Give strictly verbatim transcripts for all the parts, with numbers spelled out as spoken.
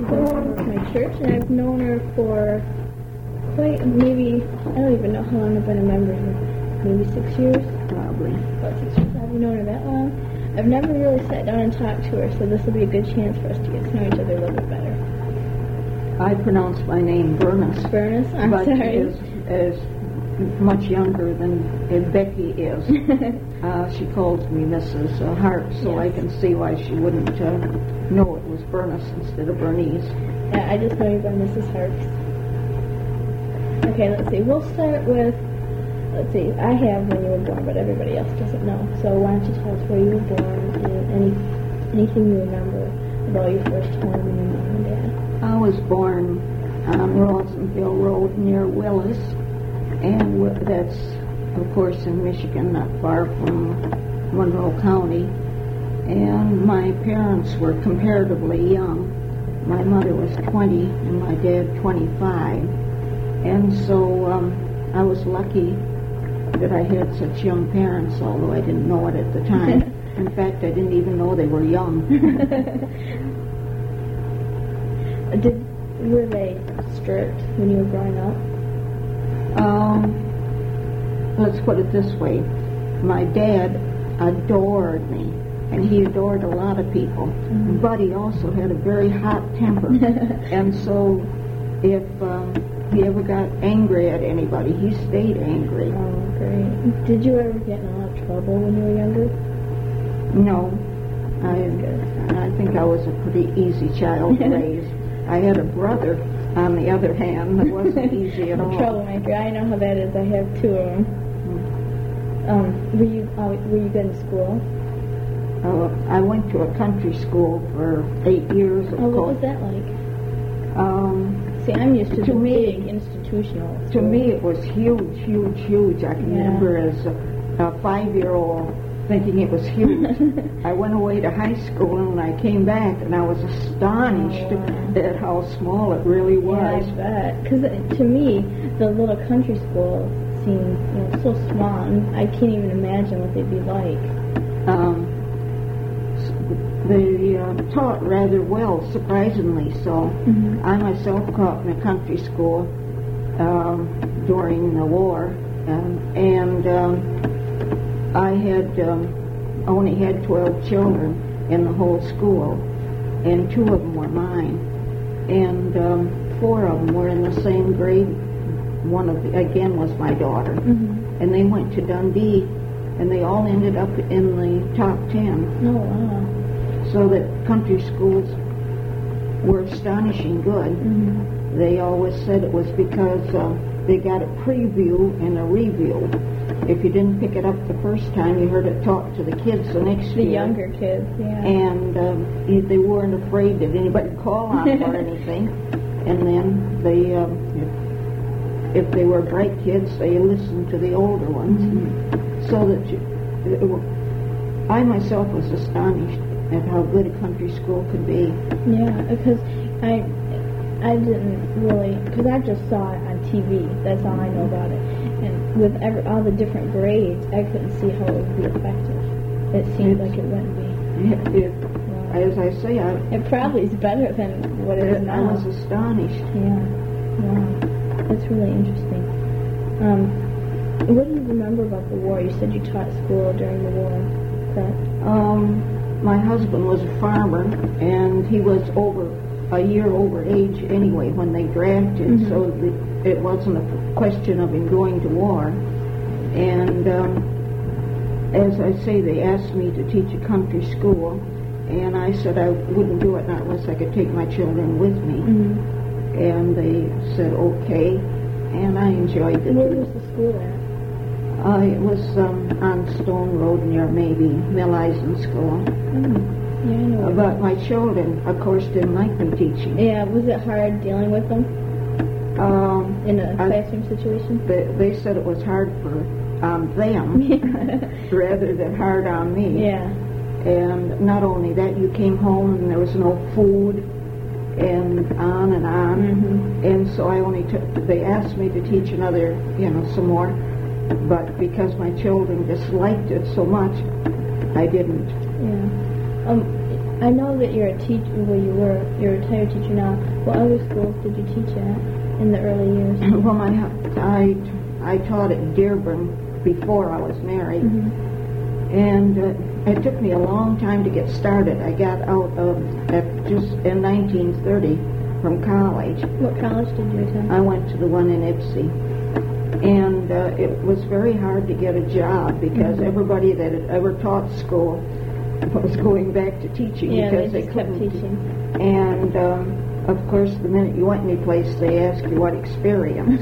She's also with my church, and I've known her for quite, maybe, I don't even know how long I've been a member here. Maybe six years? Probably. About six years. I've known her that long. I've never really sat down and talked to her, so this will be a good chance for us to get to know each other a little bit better. I pronounce my name Bernice. Bernice? I'm but sorry. Is, is much younger than uh, Becky is. uh, she calls me Missus Uh, Hart, so yes. I can see why she wouldn't uh, know it was Bernice instead of Bernice. Yeah, I just know you by Missus Harks. Okay, let's see. We'll start with, let's see, I have when you were born, but everybody else doesn't know. So why don't you tell us where you were born and any, anything you remember about your first home and your mom and dad. I was born on Rosenville Road near Willis, and w- that's, of course, in Michigan, not far from Monroe County. And my parents were comparatively young. My mother was twenty and my dad twenty-five. And so um, I was lucky that I had such young parents, although I didn't know it at the time. In fact, I didn't even know they were young. Did were they strict when you were growing up? Um, let's put it this way. My dad adored me, and he adored a lot of people, mm-hmm. but he also had a very hot temper. And so if um, he ever got angry at anybody, he stayed angry. Oh, great. Did you ever get in a lot of trouble when you were younger? No. I, I think I was a pretty easy child to raise. I had a brother, on the other hand, that wasn't easy at all. Troublemaker. I know how that is. I have two of them. Mm-hmm. Um, were you uh, were you good in school? Uh, I went to a country school for eight years. Oh, what was that like? Um, See, I'm used to, to the me, big institutional school. To me, it was huge, huge, huge. I can yeah. remember as a, a five-year-old thinking it was huge. I went away to high school and I came back and I was astonished oh, wow. at how small it really was. Yeah, I bet. Because to me, the little country school seemed, you know, so small, and I can't even imagine what they'd be like. Um, they uh, taught rather well, surprisingly so. Mm-hmm. I myself taught in a country school um, during the war, um, and um, I had um, only had twelve children in the whole school, and two of them were mine, and um, four of them were in the same grade. One of the, again was my daughter, mm-hmm. and they went to Dundee, and they all ended up in the top ten. Oh, wow. So that country schools were astonishing good. Mm-hmm. They always said it was because uh, they got a preview and a review. If you didn't pick it up the first time, you heard it taught to the kids the next the year. The younger kids, yeah. And um, they weren't afraid that anybody would call on them or anything. And then they, um, if, if they were bright kids, they listened to the older ones. Mm-hmm. So that you, I myself was astonished at how good a country school could be. Yeah, because I I didn't really, because I just saw it on T V. That's all I know about it. And with every, all the different grades, I couldn't see how it would be effective. It seemed like it wouldn't be. It, it, wow. As I say, I, it probably is better than what it is now. I was astonished. Yeah, wow, that's really interesting. Um, what do you remember about the war? You said you taught school during the war, correct? Um. My husband was a farmer, and he was over a year over age anyway when they drafted, mm-hmm. so the, it wasn't a question of him going to war. And um, as I say, they asked me to teach a country school, and I said I wouldn't do it not unless I could take my children with me. Mm-hmm. And they said okay, and I enjoyed it. Where was the school at? Uh, it was um, on Stone Road near maybe Mill Eisen School. Mm. Yeah, I know. Uh, but my children, of course, didn't like me teaching. Yeah, was it hard dealing with them um, in a I, classroom situation? They, they said it was hard for um, them rather than hard on me. Yeah. And not only that, you came home and there was no food, and on and on. Mm-hmm. And so I only took. They asked me to teach another, you know, some more. But because my children disliked it so much, I didn't. Yeah. Um, I know that you're a teacher, well you were, you're a retired teacher now. What other schools did you teach at in the early years? Well, my, I, I taught at Dearborn before I was married. Mm-hmm. And uh, it took me a long time to get started. I got out of, at just in nineteen thirty from college. What college did you attend? I went to the one in Ypsi. And uh, it was very hard to get a job because Mm-hmm. everybody that had ever taught school was going back to teaching Yeah, because they they, just kept couldn't. teaching. And um, of course, the minute you went any place, they asked you what experience.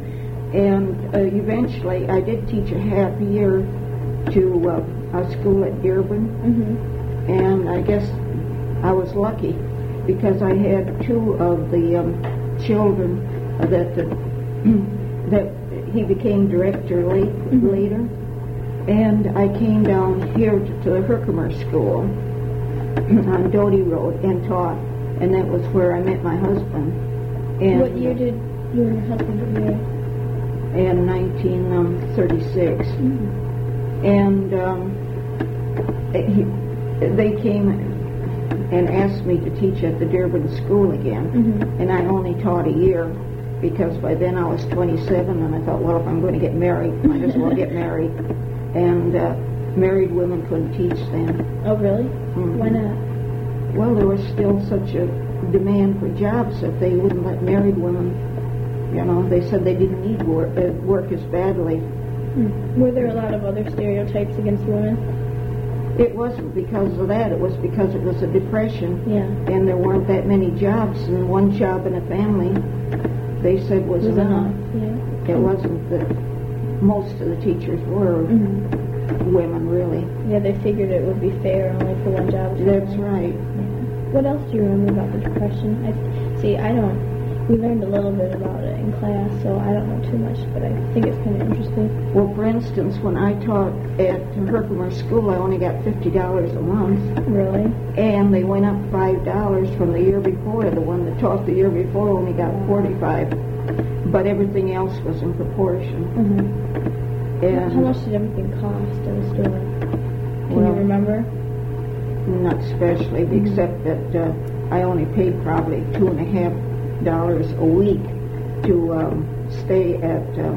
And uh, eventually, I did teach a half year to uh, a school at Dearborn, Mm-hmm. and I guess I was lucky because I had two of the um, children that the, that he became director late, Mm-hmm. later, and I came down here to, to the Herkimer School on Doty Road and taught, and that was where I met my husband. And What year did you and your husband get married? in nineteen thirty-six. Mm-hmm. And um, he, they came and asked me to teach at the Dearborn School again, Mm-hmm. and I only taught a year because by then I was twenty-seven, and I thought, well, if I'm going to get married, might as well get married. And uh, married women couldn't teach then. Oh, really? Mhm. Why not? Well, there was still such a demand for jobs that they wouldn't let married women, you know, they said they didn't need work, uh, work as badly. Mm. Were there a lot of other stereotypes against women? It wasn't because of that. It was because it was a depression, Yeah. and there weren't that many jobs, and one job in a family, they said, was Was enough. enough, yeah. It wasn't that most of the teachers were Mm-hmm. women, really. Yeah, they figured it would be fair only for one job. or That's something. right. Yeah. What else do you remember about the Depression? I, see, I don't. We learned a little bit about it in class, so I don't know too much, but I think it's kind of interesting. Well, for instance, when I taught at Herkimer School, I only got fifty dollars a month, Really? and they went up five dollars from the year before. The one that taught the year before only got forty-five, but everything else was in proportion. Mm-hmm. And How much did everything cost in the store? Can Well, you remember? Not especially, Mm-hmm. except that uh, I only paid probably two and a half dollars a week to um, stay at, uh,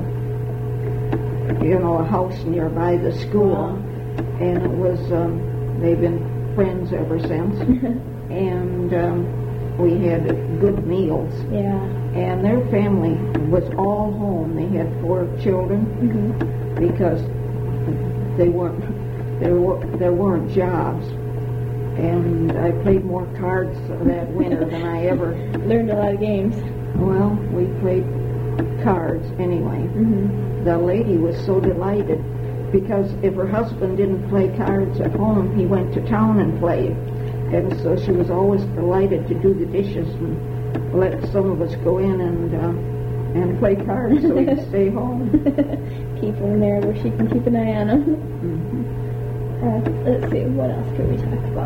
you know, a house nearby the school. Wow. And it was, um, they've been friends ever since. And um, we had good meals. Yeah. And their family was all home. They had four children Mm-hmm. because they weren't, there, were, there weren't jobs. And I played more cards that winter than I ever. Learned a lot of games. Well, we played cards anyway. Mm-hmm. The lady was so delighted because if her husband didn't play cards at home, he went to town and played. And so she was always delighted to do the dishes and let some of us go in and uh, and play cards so we could stay home. Keep her in there where she can keep an eye on them. Mhm. Uh, let's see, what else could we talk about?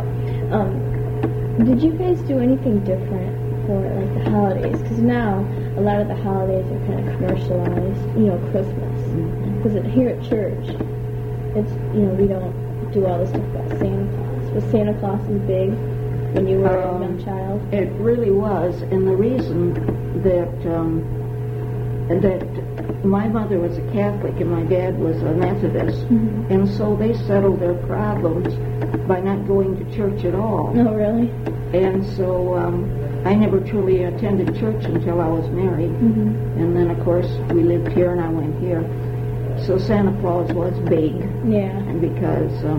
Um, did you guys do anything different for like the holidays? Because now a lot of the holidays are kind of commercialized. You know, Christmas. Because here at church, it's you know we don't do all this stuff about Santa Claus. Was Santa Claus as big when you were Um, a young child? It really was, and the reason that um, that my mother was a Catholic and my dad was a Methodist, Mhm. and so they settled their problems by not going to church at all. No, really. And so um, I never truly attended church until I was married, Mm-hmm. and then of course we lived here and I went here. So Santa Claus was big, Yeah. and because um,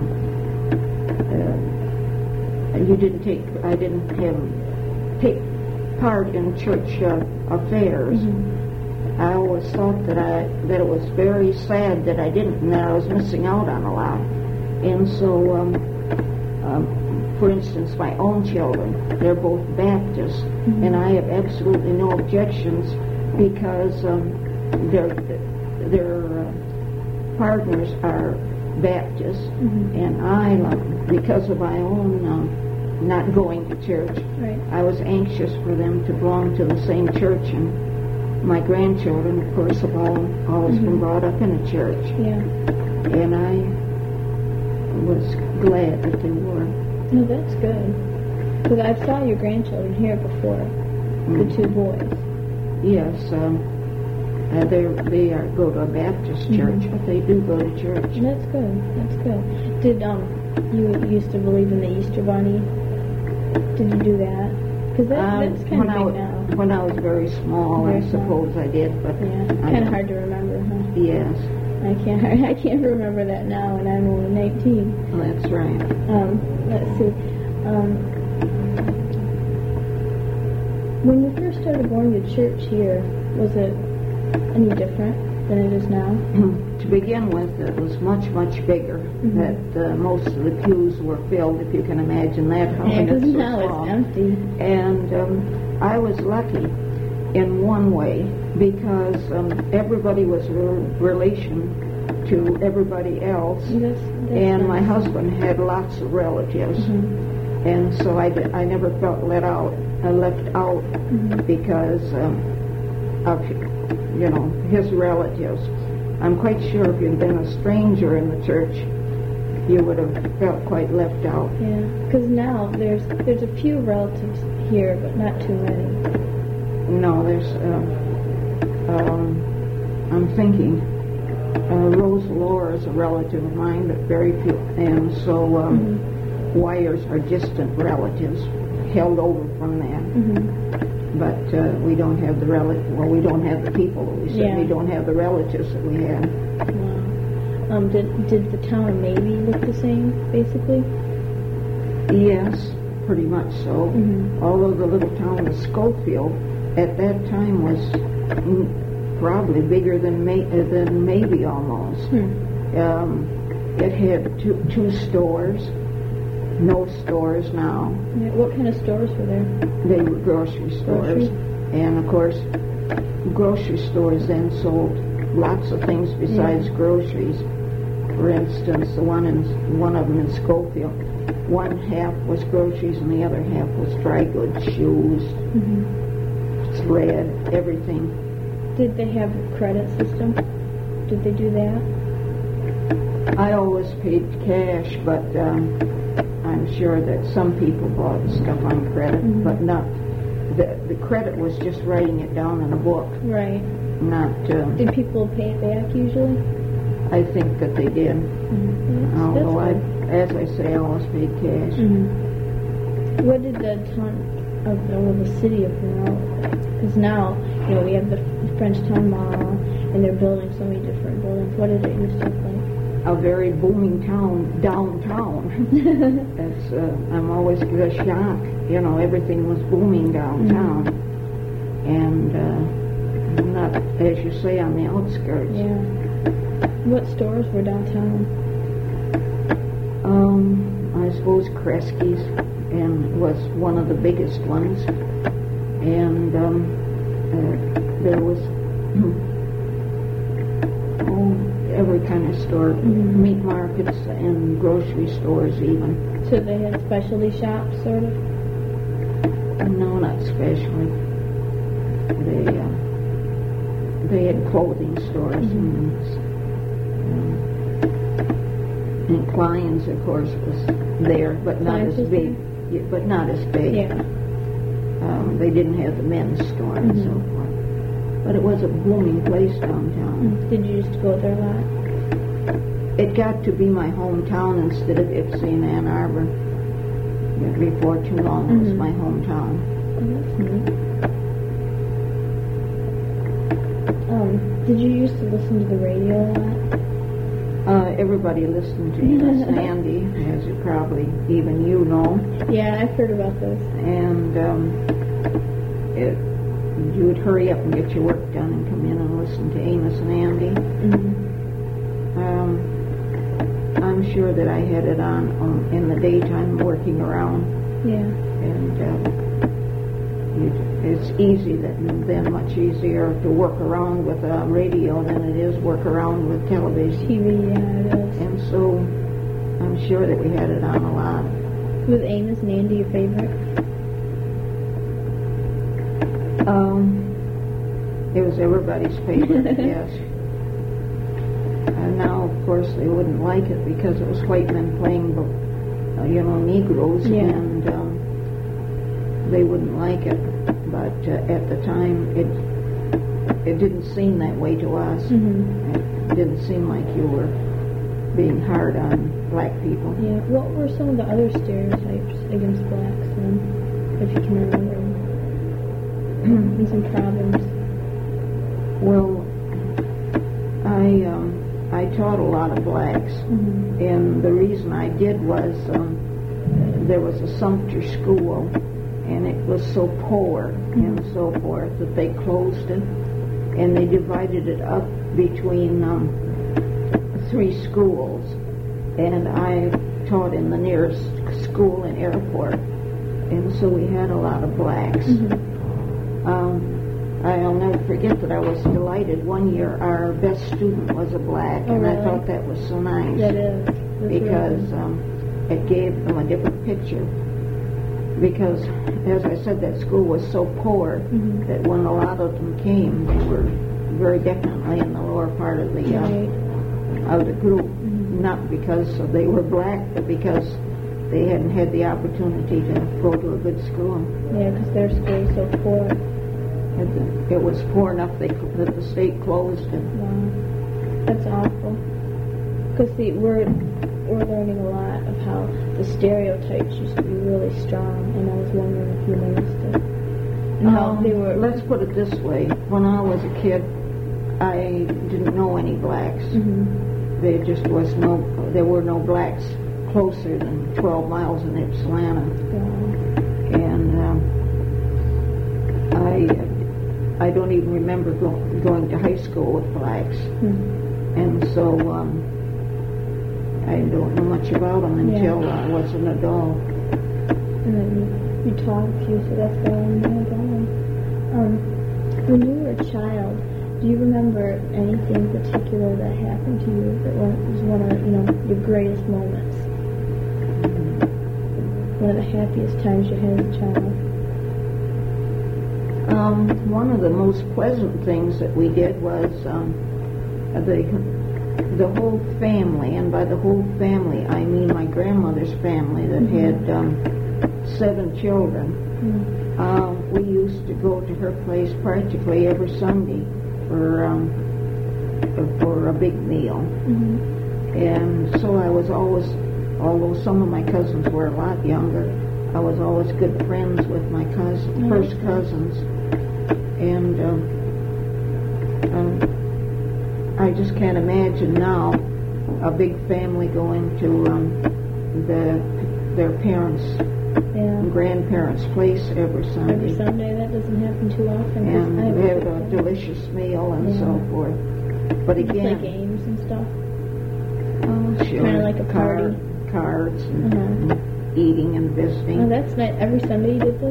uh, you didn't take, I didn't have, take part in church uh, affairs. Mhm. I always thought that I that it was very sad that I didn't, and that I was missing out on a lot. And so, um, um, for instance, my own children, they're both Baptists, Mhm. and I have absolutely no objections because um, their their uh, partners are Baptists, Mhm. and I, uh, because of my own um, not going to church, Right. I was anxious for them to belong to the same church, and my grandchildren, of course, have all always been Mhm. brought up in a church, Yeah. and I was glad that they were. No, that's good. Because I saw your grandchildren here before, Mm. the two boys. Yes, um, uh, they they are, go to a Baptist church, Mhm. but they do go to church. That's good. That's good. Did um you used to believe in the Easter Bunny? Did you do that? Because that, Um, that's kind when of I big was, now. When I was very small, Very I small. suppose I did, but Yeah, I kind of don't- hard to remember, huh? Yes, I can't I can't remember that now, and I'm only nineteen. that's right. Um, let's see. Um, when you first started going to church here, was it any different than it is now? To begin with, it was much, much bigger. Mhm. That uh, most of the pews were filled, if you can imagine that. How Yeah, it's because so now small. it's empty. And um, I was lucky in one way because um, everybody was a relation to everybody else, That's, that's and my nice. husband had lots of relatives, Mhm. and so I, di- I never felt let out, uh, left out Mhm. because um, of you know his relatives. I'm quite sure if you'd been a stranger in the church, you would have felt quite left out. Yeah, because now there's there's a few relatives here, but not too many. No, there's. Uh, um, I'm thinking. Uh, Rose Lore is a relative of mine, but very few, and so um, Mm-hmm. Wires are distant relatives, held over from that. Mm-hmm. But uh, we don't have the relative. Well, we don't have the people. We certainly Yeah. don't have the relatives that we had. Wow. Um, did did the town of Maybe look the same, basically? Yes, pretty much so. Mhm. Although the little town of Schofield at that time was mm, probably bigger than May, uh, than maybe almost. Hmm. Um, it had two, two stores, no stores now. Yeah, what kind of stores were there? They were grocery stores. Grocery? And of course, grocery stores then sold lots of things besides Yeah. groceries. For instance, the one in one of them in Schofield, one half was groceries and the other half was dry goods, shoes, Mm-hmm. thread, everything. Did they have a credit system? Did they do that? I always paid cash, but um, I'm sure that some people bought stuff on credit, Mhm. but not. The, the credit was just writing it down in a book, Right. not. Um, Did people pay it back usually? I think that they did. Mm-hmm. Although I, as I say, I always paid cash. Mm-hmm. What did the town of, or the city of Monroe look like? Because now, you know, we have the Frenchtown Mall, and they're building so many different buildings. What did it used to look like? A very booming town downtown. That's uh, I'm always a shock. You know, everything was booming downtown, Mm-hmm. and uh, not, as you say, on the outskirts. Yeah. What stores were downtown? Um, I suppose Kresge's and was one of the biggest ones, and um, uh, there was oh, every kind of store, Mhm. meat markets and grocery stores even. So they had specialty shops, sort of? No, not especially. They uh, they had clothing stores Mhm. and, um, and Klein's, of course, was there, but not Klein's as was big. Yeah, but not as big. Yeah. Um, they didn't have the men's store and so Mhm. forth. But it was a booming place downtown. Mm. Did you used to go there a lot? It got to be my hometown instead of Ypsi and Ann Arbor. Before too long, it was Mhm. my hometown. Oh, that's neat. Um, did you used to listen to the radio a lot? Uh, everybody listened to Amos and Andy, as you probably even you know, Yeah, I've heard about those. and um, it, you would hurry up and get your work done and come in and listen to Amos and Andy. Mm-hmm. Um, I'm sure that I had it on um, in the daytime working around, Yeah. and uh, it, it's easy that then much easier to work around with a radio than it is work around with television. T V, yeah, it is. And so I'm sure that we had it on a lot. Was Amos and Andy your favorite? Um, it was everybody's favorite, yes. And now, of course, they wouldn't like it because it was white men playing, uh, you know, Negroes, Yeah. and um, they wouldn't like it. But uh, at the time, it it didn't seem that way to us. Mm-hmm. It didn't seem like you were being hard on black people. Yeah. What were some of the other stereotypes against blacks then, if you can remember them? And some problems. Well, I um, I taught a lot of blacks, Mm-hmm. and the reason I did was um, there was a Sumter school, and it was so poor and so forth that they closed it, and they divided it up between um, three schools, and I taught in the nearest school in Airport, and so we had a lot of blacks. Mm-hmm. Um, I'll never forget that I was delighted. One year our best student was a black, Oh, and really? I thought that was so nice. That is. That's Because really- um, it gave them a different picture. Because, as I said, that school was so poor Mhm. that when a lot of them came, they were very definitely in the lower part of the uh, Right. of the group. Mhm. Not because they were black, but because they hadn't had the opportunity to go to a good school. Yeah, because their school is so poor. It, it was poor enough they, that the state closed it. Wow. That's awful. Because see, we're we're learning a lot of how the stereotypes used to be really strong, and I was wondering if you noticed it. And how Um, they were. Let's put it this way: when I was a kid, I didn't know any blacks. Mhm. There just was no. There were no blacks closer than twelve miles in Ypsilanti, Wow. and um, I I don't even remember go, going to high school with blacks, Hmm. and so um, I don't know much about them until Yeah. I was an adult. And then you, you taught a few, so that's why I know about them. Um, when you were a child, do you remember anything particular that happened to you that was was one of you know your greatest moments? One of the happiest times you had as a child? Um, one of the most pleasant things that we did was um, the the whole family, and by the whole family I mean my grandmother's family that Mhm. had um, seven children. Mm. Uh, we used to go to her place practically every Sunday for um, for a big meal, Mhm. and so I was always, although some of my cousins were a lot younger, I was always good friends with my cousins, Oh, first okay. cousins, and um, um, I just can't imagine now a big family going to um, the their parents' Yeah. and grandparents' place every Sunday, Every Sunday, that doesn't happen too often. 'cause and I have have a a big delicious meal and Yeah. so forth. But You play again, games and stuff. oh, sure, Kinda like a card- party. cards and, Uh-huh. and eating and visiting. Oh, that's nice. Every Sunday you did this?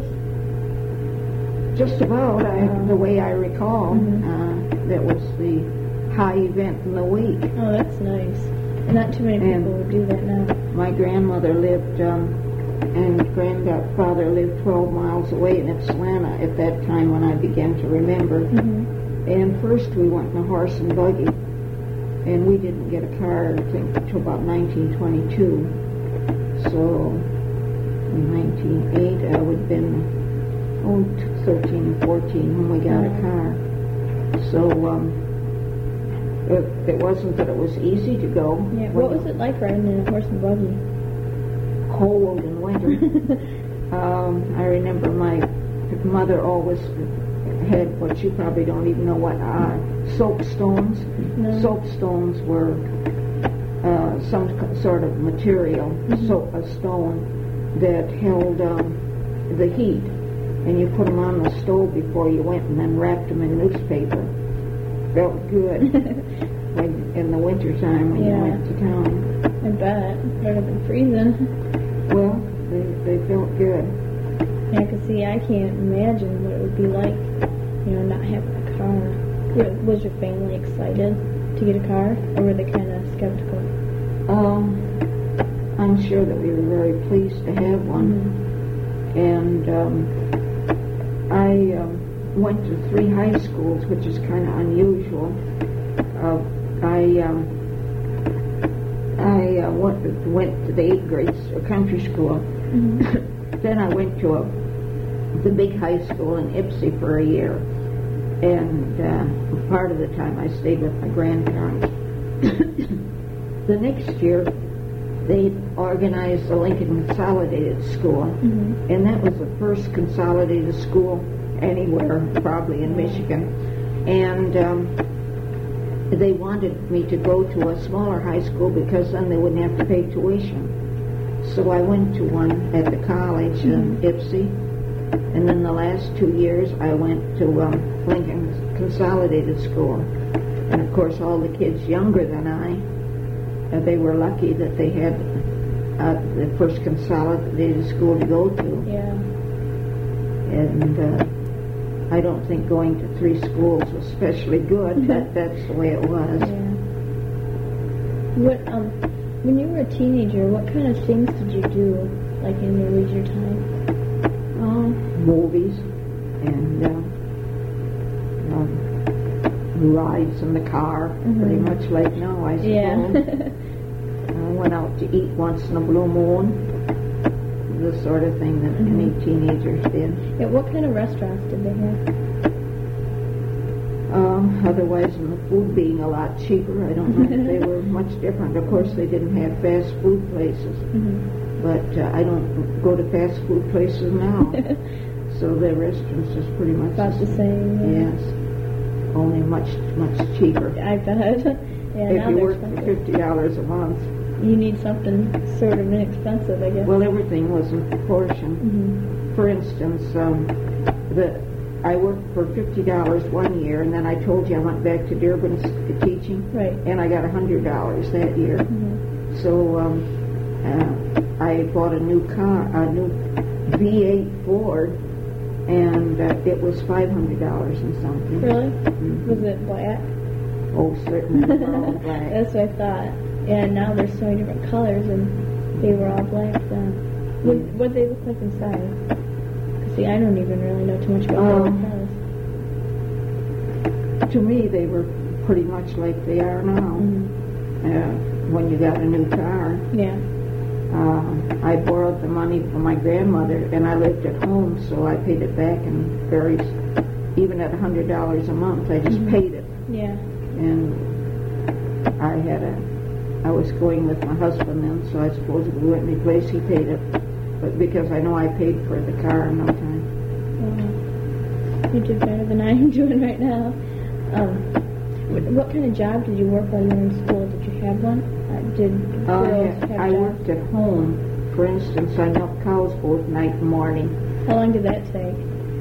Just about, I, Uh, the way I recall, Mhm. uh, that was the high event in the week. Oh, that's nice. Not too many And- people would do that now. My grandmother lived, um, and grandfather lived twelve miles away in Ypsilanti at that time when I began to remember. Mm-hmm. And first we went in a horse and buggy, and we didn't get a car, I think, until about nineteen twenty-two. So in nineteen oh eight, I would have been, oh, thirteen, fourteen when we got a car. So um, it, it wasn't that it was easy to go. Yeah. What was it like riding in a horse and buggy? Cold in winter. um, I remember my mother always had what you probably don't even know what are soapstones. No. Soapstones were uh, some c- sort of material, Mhm. so a stone that held um, the heat, and you put them on the stove before you went, and then wrapped them in newspaper. Felt good when in the wintertime when Yeah. you went to town. I bet. Better than freezing. Well, they, they felt good. Yeah, 'cause see, I can't imagine what it would be like, you know, not having a car. Wa- Was your family excited to get a car, or were they kind of skeptical? Um, I'm sure that we were very pleased to have one, Mhm. and um, I um, went to three high schools, which is kind of unusual. Uh, I um, I uh, went, went to the eighth grade s- country school. Mhm. Then I went to a the big high school in Ypsi for a year. And uh, part of the time I stayed with my grandparents. The next year, they organized the Lincoln Consolidated School, Mm-hmm. and that was the first consolidated school anywhere, probably in Michigan. And um, they wanted me to go to a smaller high school because then they wouldn't have to pay tuition. So I went to one at the college in Ypsi, and then the last two years I went to um, Lincoln Consolidated School. And of course all the kids younger than I, uh, they were lucky that they had uh, the first consolidated school to go to. Yeah. And uh, I don't think going to three schools was especially good, but that's the way it was. Yeah. What um, when you were a teenager, what kind of things did you do, like in your leisure time? Oh, movies and uh, um, rides in the car, Mm-hmm. pretty much like now, I suppose. Yeah. I went out to eat once in a blue moon, the sort of thing that Mm-hmm. any teenagers did. Yeah. What kind of restaurants did they have? Um, otherwise, than the food being a lot cheaper, I don't know if they were much different. Of course, they didn't have fast food places, Mm-hmm. but uh, I don't go to fast food places now. So the restaurants is pretty much About the same. Yeah. Yes, only much much cheaper. I bet. Yeah. If now you they're work for expensive. fifty dollars a month, You need something sort of inexpensive, I guess. well, everything was in proportion. Mm-hmm. For instance, um, the I worked for fifty dollars one year, and then I told you I went back to Dearborn s- teaching, Right. and I got a hundred dollars that year. Mm-hmm. So um, uh, I bought a new car, a new V eight Ford, and uh, it was five hundred dollars and something. Really? Mhm. Was it black? Oh, certainly, all black. That's what I thought. Yeah, now there's so many different colors, and they were all black then. What what they look like inside? 'Cause see, I don't even really know too much about Um, color cars. To me, they were pretty much like they are now. Mm-hmm. Uh, when you got a new car, Yeah. uh, I borrowed the money from my grandmother, and I lived at home, so I paid it back in very, even at a hundred dollars a month, I just Mhm. paid it. Yeah. And I had a, I was going with my husband then, so I suppose if we went any place, he paid it. But because I know I paid for the car in no time. Wow. You did better than I'm doing right now. Um, what, what kind of job did you work while you were in school? Did you have one? Uh, did Uh, girls have I jobs? worked at home. For instance, I milked cows both night and morning, How long did that take?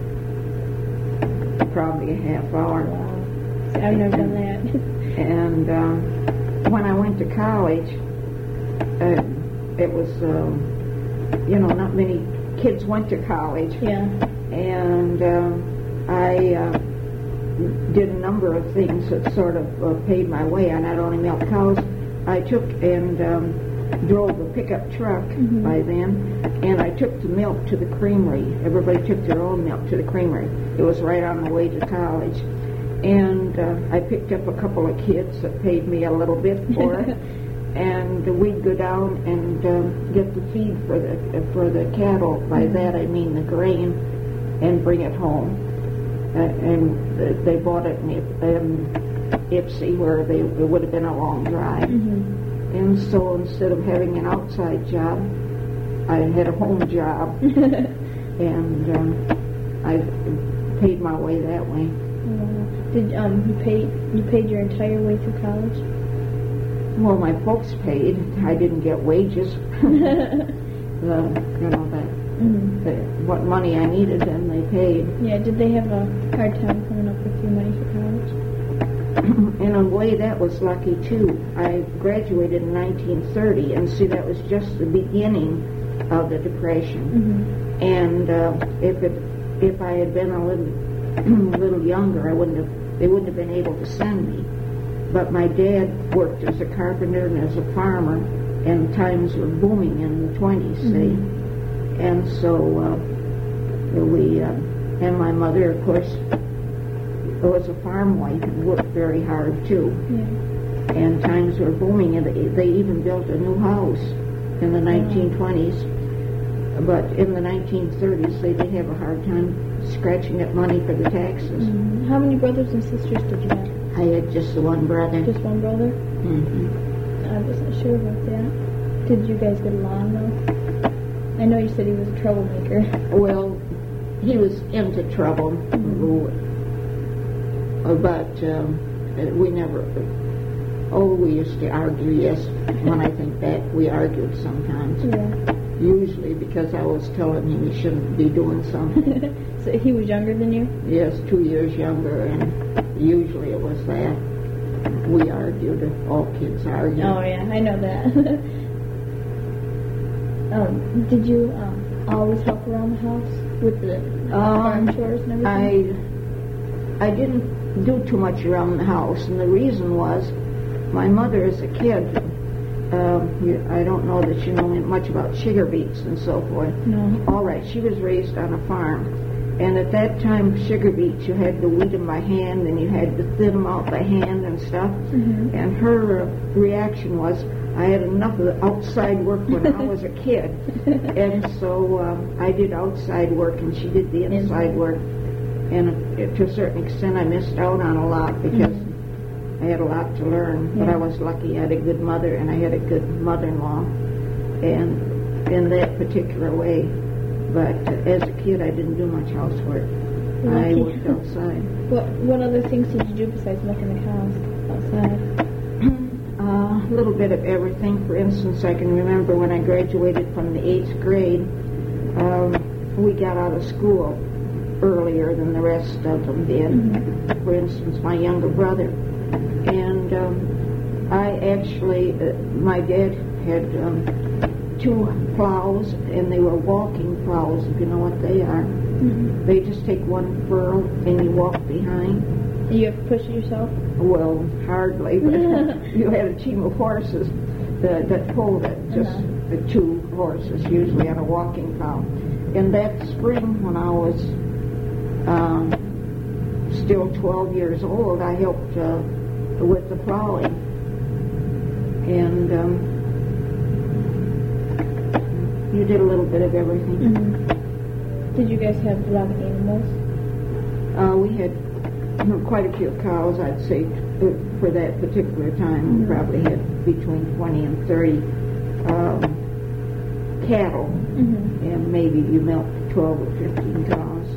probably a half hour. Wow. See, I've never done that. And um, when I went to college, uh, it was, um, you know, not many kids went to college. Yeah. And um, I uh, did a number of things that sort of uh, paid my way. I not only milked cows, I took and um, drove a pickup truck Mhm. by then, and I took the milk to the creamery. Everybody took their own milk to the creamery. It was right on the way to college. And uh, I picked up a couple of kids that paid me a little bit for it. And we'd go down and um, get the feed for the uh, for the cattle. By that I mean the grain, and bring it home. Uh, and uh, they bought it in Ip- um, Ypsi, where they, it would have been a long drive. Mm-hmm. And so instead of having an outside job, I had a home job, and um, I paid my way that way. Wow. Did um you paid you paid your entire way through college? Well, my folks paid. I didn't get wages. the you know that Mm-hmm. the, what money I needed, and they paid. Yeah. Did they have a hard time coming up with your money for college? In a way, that was lucky too. I graduated in nineteen thirty, and see, that was just the beginning of the Depression. Mm-hmm. And uh, if it if I had been a little a little younger, I wouldn't have they wouldn't have been able to send me. But my dad worked as a carpenter and as a farmer, and times were booming in the twenties, see. Mhm. And so uh, we, uh, and my mother, of course, was a farm wife and worked very hard too. Yeah. And times were booming, and they, they even built a new house in the nineteen twenties. but in the nineteen thirties, they did have a hard time scratching up money for the taxes. Mm-hmm. How many brothers and sisters did you have? I had just the one brother. Just one brother? Mm-hmm. I wasn't sure about that. Did you guys get along, though? I know you said he was a troublemaker. Well, he was into trouble, mm-hmm. but um, we never... Oh, we used to argue, yes. When I think back, we argued sometimes. Yeah. Usually because I was telling him he shouldn't be doing something. So he was younger than you? Yes, two years younger, and usually it was that. We argued. All kids argue. Oh, yeah, I know that. um, did you um, always help around the house with the um, farm chores and everything? I, I didn't do too much around the house, and the reason was my mother as a kid, um, you, I don't know that you know much about sugar beets and so forth. No. All right, she was raised on a farm. And at that time, sugar beets, you had to weed them by hand, and you had to thin them out by hand and stuff. Mm-hmm. And her uh, reaction was, I had enough of the outside work when I was a kid. And so um, I did outside work, and she did the inside work. And uh, to a certain extent, I missed out on a lot because mm-hmm. I had a lot to learn. Yeah. But I was lucky. I had a good mother, and I had a good mother-in-law. And in that particular way. But uh, as a kid, I didn't do much housework. Lucky. I worked outside. What What other things did you do besides milking the cows outside? Uh, a little bit of everything. For instance, I can remember when I graduated from the eighth grade, um, we got out of school earlier than the rest of them did. Mm-hmm. For instance, my younger brother. And um, I actually, uh, my dad had... Um, two plows, and they were walking plows, if you know what they are. Mm-hmm. They just take one furrow, and you walk behind. You have to push it yourself? Well, hardly, but you had a team of horses that, that pulled it, just uh-huh. the two horses, usually on a walking plow. And that spring, when I was um, still twelve years old, I helped uh, with the plowing. And... Um, You did a little bit of everything. Mm-hmm. Did you guys have a lot of animals? Uh, we had quite a few cows, I'd say, for that particular time. Mm-hmm. We probably had between twenty and thirty um, cattle, mm-hmm. and maybe you milked twelve or fifteen cows.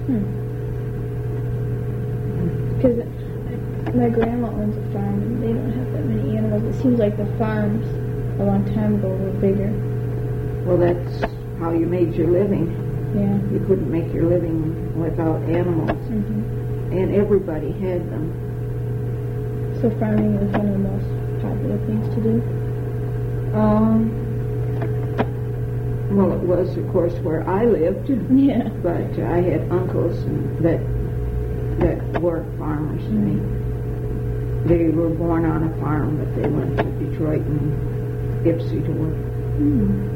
Because hmm. my grandma owns a farm, and they don't have that many animals. It seems like the farms a long time ago were bigger. Well, that's how you made your living. Yeah. You couldn't make your living without animals. Mm-hmm. And everybody had them. So farming was one of the most popular things to do? Um, well, it was, of course, where I lived. Yeah. But uh, I had uncles that that were farmers. Mm-hmm. They, they were born on a farm, but they went to Detroit and Ypsi to work. Mm-hmm.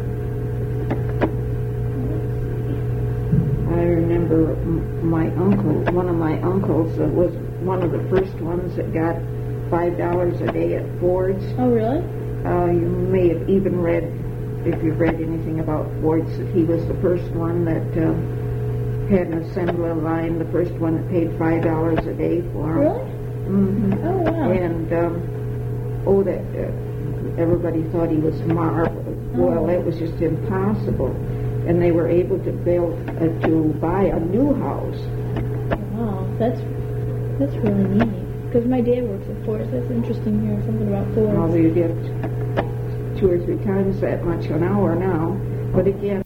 I remember my uncle, one of my uncles uh, was one of the first ones that got five dollars a day at Ford's. Oh, really? Uh, you may have even read, if you've read anything about Ford's, that he was the first one that uh, had an assembly line, the first one that paid five dollars a day for him. Really? Mm-hmm. Oh, wow. And, um, oh, that uh, everybody thought he was marvelous. Oh. Well, that was just impossible. And they were able to build, uh, to buy a new house. Wow, that's that's really neat. Because my dad works at Ford's. That's interesting hearing something about Ford's. Well, you get two or three times that much an hour now. But again,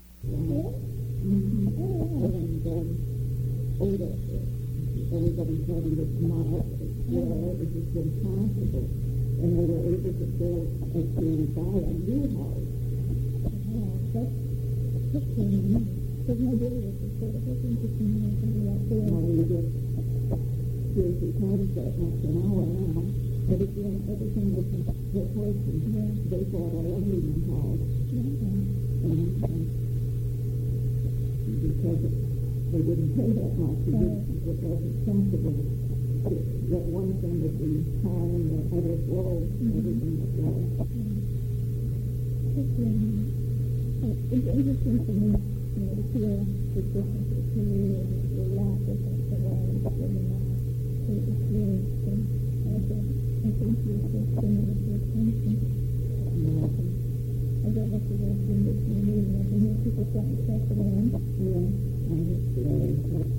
everybody thought he was marvelous. Well, it was just impossible. And they were able to build, uh, to buy a new house. Wow, that's because my dad was a sort of interesting hearing something about Ford's. Well, you get two or three times that much an hour now. But again, everything was their horses. Yeah. They bought a London house. Yeah. And, um, because it, they didn't pay that much, it, right. didn't, it wasn't comfortable. That one thing would be high and the other low. Mm-hmm. Everything was low. Mm-hmm. It's interesting to me you know, to feel the differences to you and a lot different from where I'm living now. So it's really interesting. I think, I think you're so similar to your attention. I don't know if you're going to see this in the meeting. I can hear people starting to check it in. Yeah, I just feel